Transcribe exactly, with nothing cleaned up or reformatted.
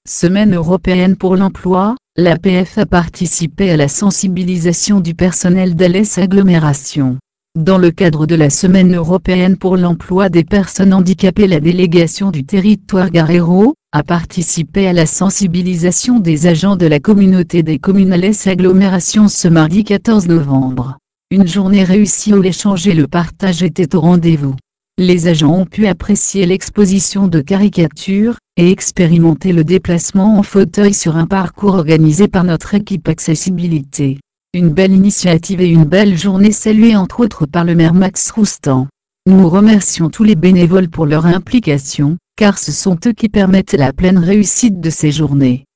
Semaine européenne pour l'emploi, l'A P F a participé à la sensibilisation du personnel d'Alès Agglomération. Dans le cadre de la Semaine européenne pour l'emploi des personnes handicapées, la délégation du territoire Garéro a participé à la sensibilisation des agents de la communauté des communes Alès Agglomération ce mardi quatorze novembre. Une journée réussie où l'échange et le partage étaient au rendez-vous. Les agents ont pu apprécier l'exposition de caricatures et expérimenter le déplacement en fauteuil sur un parcours organisé par notre équipe accessibilité. Une belle initiative et une belle journée saluée entre autres par le maire Max Roustan. Nous remercions tous les bénévoles pour leur implication, car ce sont eux qui permettent la pleine réussite de ces journées.